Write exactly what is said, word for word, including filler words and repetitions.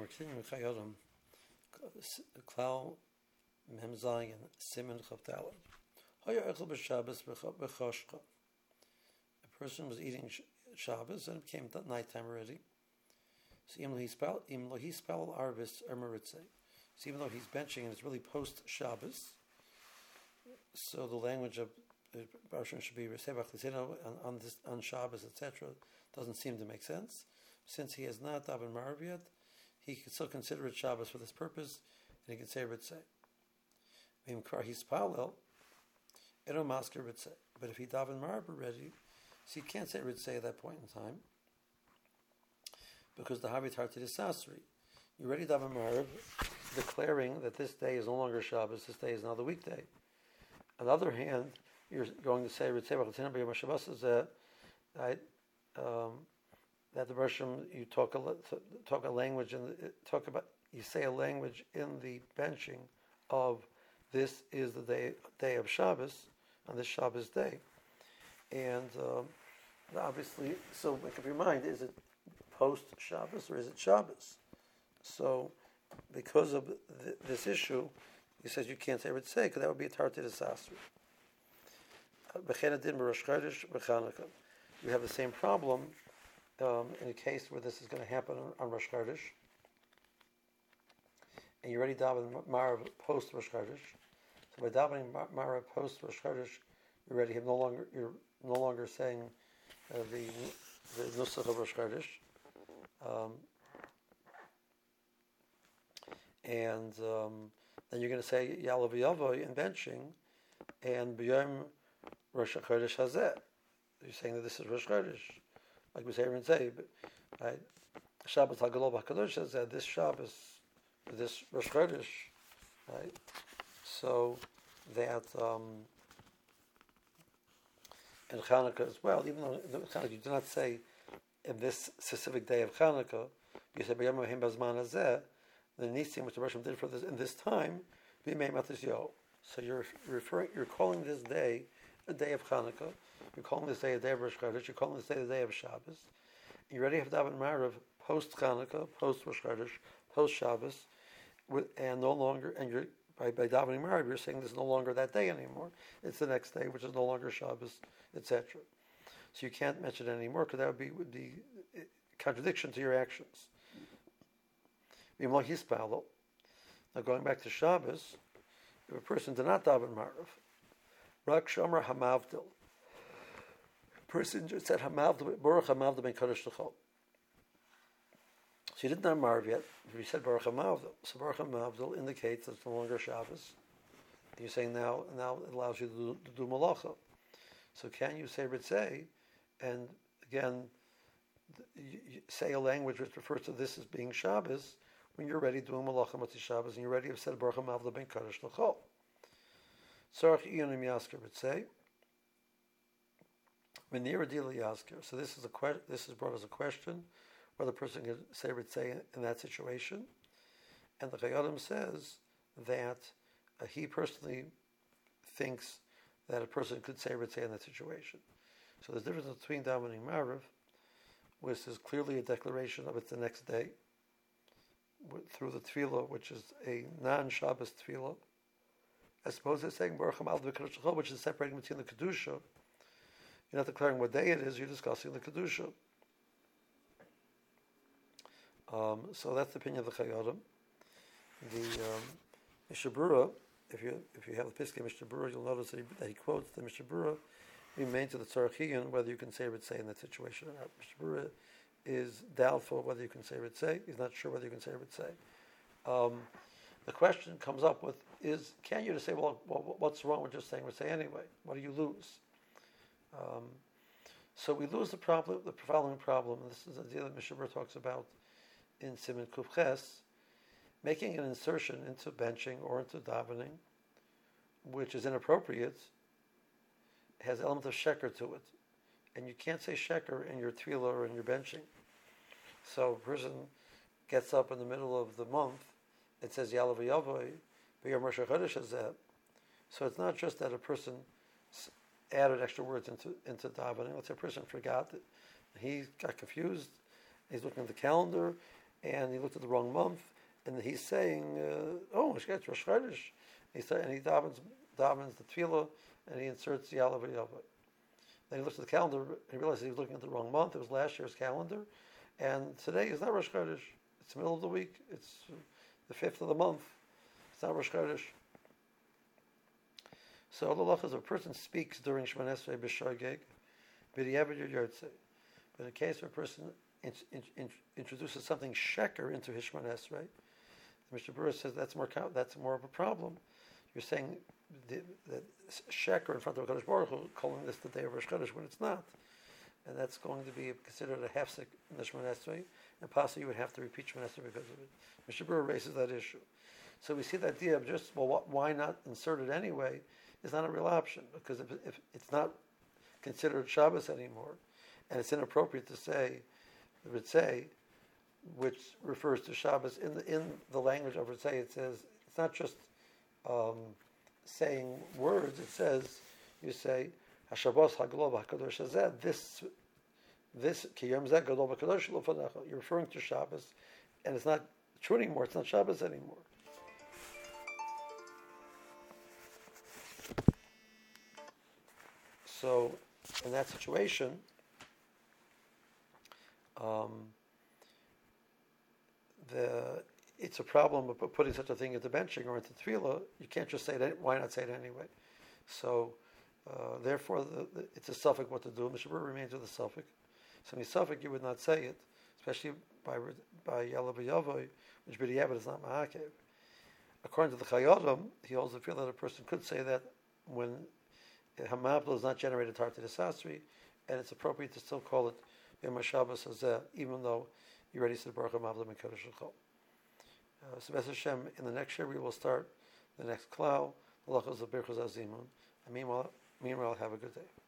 we're continuing with Chayodim, Klal Mem Zayin Siman Chavdalad. Hoya Echel b'Shabbos b'Choshcha. A person was eating Shabbos and it became nighttime already. So even though he spell, even though he spell Arvis Ermeritze, so even though he's benching and it's really post Shabbos, so the language of Baruch should be on, on this on Shabbos, et cetera, doesn't seem to make sense. Since he has not daven Marav yet, he can still consider it Shabbos for this purpose, and he can say Ritzeh. He's Palel, Edo Masker Ritzeh. But if he daven Marav already, so he can't say Ritzeh at that point in time, because the Havit Hartit is Sasri. You already daven Marav, declaring that this day is no longer Shabbos, this day is now the weekday. On the other hand, you're going to say Ritzeh B'Chatzina B'Yom HaShabbos is that, right, um, that the Russian, you talk a talk a language and talk about you say a language in the benching of this is the day day of Shabbos on this Shabbos day, and um, obviously, so make up your mind: is it post Shabbos or is it Shabbos? So, because of th- this issue, he says you can't say Ritzeh because that would be a tartit asasri. B'chenadin b'Rosh Chodesh b'Chanukah. You have the same problem. Um, in a case where this is going to happen on, on Rosh Chodesh, and you already daven Marav post Rosh Chodesh, so by davening Marav post Rosh Chodesh, you already have no longer you're no longer saying uh, the the Nusach of Rosh Chodesh, um, and um, then you're going to say Yalav Yavoy in benching, and B'Yom Rosh Chodesh Hazeh. You're saying that this is Rosh Chodesh. Like we say and say, but right, Shabbos Hagalol Hakadosh says that this Shabbos, this Rosh Chodesh, right? So that um, in Chanukah as well, even though in Chanukah you do not say in this specific day of Chanukah, you say B'Yom Ha'im Bazman Hazeh, the Nisim which the Rosh did for this in this time, B'Yimei Matis Yo. So you're referring, you're calling this day a day of Chanukah. You're calling this day a day of Rosh Chodesh. You're calling this day the day of Shabbos. You already have daven Marav post Chanukah, post Rosh Chodesh, post Shabbos, with, and no longer. And you're by, by davening Marav, you're saying this is no longer that day anymore. It's the next day, which is no longer Shabbos, et cetera. So you can't mention it anymore because that would be would be contradiction to your actions. Now going back to Shabbos, if a person did not daven Marav, Rak Shomer Hamavdil. Person just said Hamavdil, Baruch Hamavdil ben Kodesh L'chol. So he didn't have Marav yet. He said Baruch Hamavdil. So Baruch Hamavdil indicates that it's no longer Shabbos. You're saying now, now it allows you to do, to do Malacha. So can you say Ritzeh, and again, you, you say a language which refers to this as being Shabbos when you're already doing Malacha Matzah Shabbos and you already have said Baruch Hamavdil ben Kodesh L'chol. Tzarech Iyonim Yasker Ritzeh. So this is a que- this is brought as a question whether a person can say Ritzeh in that situation, and the Chayodim says that uh, he personally thinks that a person could say Ritzeh in that situation. So there's a difference between davening Marav, which is clearly a declaration of it the next day, through the tefillah, which is a non-Shabbos tefillah, as opposed to saying Baruch Hamavdil ben Kodesh L'chol, which is separating between the Kedusha. You're not declaring what day it is, you're discussing the Kedusha. Um, so that's the opinion of the Chayodim. The um, Mishnah Berurah, if you if you have the Piskei Mishnah Berurah, you'll notice that he, that he quotes the Mishnah Berurah, remain to the Tzarech Iyun, whether you can say Ritzeh in that situation or not. Mishnah Berurah is doubtful whether you can say Ritzeh. He's not sure whether you can say Ritzeh. Um, the question comes up with is, can you just say, well, well, what's wrong with just saying Ritzeh anyway? What do you lose? Um, so we lose the problem, the following problem, and this is the idea that Mishnah Berurah talks about in Siman Kuf Ches, making an insertion into benching or into davening, which is inappropriate, has element of sheker to it, and you can't say sheker in your tefillah or in your benching. So a person gets up in the middle of the month, it says Yalav Yavoy, B'Yom Rosh Chodesh Hazeh. So it's not just that a person added extra words into into davening. Let's say a person forgot that he got confused. He's looking at the calendar, and he looked at the wrong month, and he's saying, uh, "Oh, it's Rosh Chodesh." He said, and he davens, davens the tefillah, and he inserts the Yalav Yavai. Then he looks at the calendar, and he realizes he was looking at the wrong month. It was last year's calendar, and today is not Rosh Chodesh. It's the middle of the week. It's the fifth of the month. It's not Rosh Chodesh. So the law is if a person speaks during Shemon Esrei b'shogeg, b'diavad yotzei. But in the case where a person in, in, in, introduces something sheker into his Shemon Esrei, the Mishnah Berurah says that's more that's more of a problem. You're saying the, that sheker in front of Hakadosh Baruch Hu, calling this the day of Rosh Chodesh when it's not, and that's going to be considered a hefsek in the Shemon Esrei, and possibly you would have to repeat Shemon Esrei because of it. Mishnah Berurah raises that issue. So we see the idea of just well, why not insert it anyway? Is not a real option, because if, if it's not considered Shabbos anymore, and it's inappropriate to say Ritzei, which refers to Shabbos in the in the language of Ritzei, it says it's not just um, saying words. It says you say Hashabbos Haglo Hakadosh Hazeh. This this Kiyom Zeh Gadol Hakadosh Lo Fanecha. You're referring to Shabbos, and it's not true anymore. It's not Shabbos anymore. So, in that situation, um, the it's a problem of putting such a thing into benching or into tefillah. You can't just say it. Why not say it anyway? So, uh, therefore, the, the, it's a suffix what to do. Mishnah Berurah remains with the suffix. So, in the suffix, you would not say it, especially by by Yalav Yavai, which b'diavad is not ma'akev. According to the Chayyadam, he also feels that a person could say that when Hamablo is not generated Tarti Desasri, and it's appropriate to still call it Yom HaShabbos Hazeh, even though you already said Baruch HaMavlo Mekadosh L'Chol. So, B'ez Hashem, in the next year we will start the next Klal, the Lachos of Birchos Azimun. And meanwhile, meanwhile, have a good day.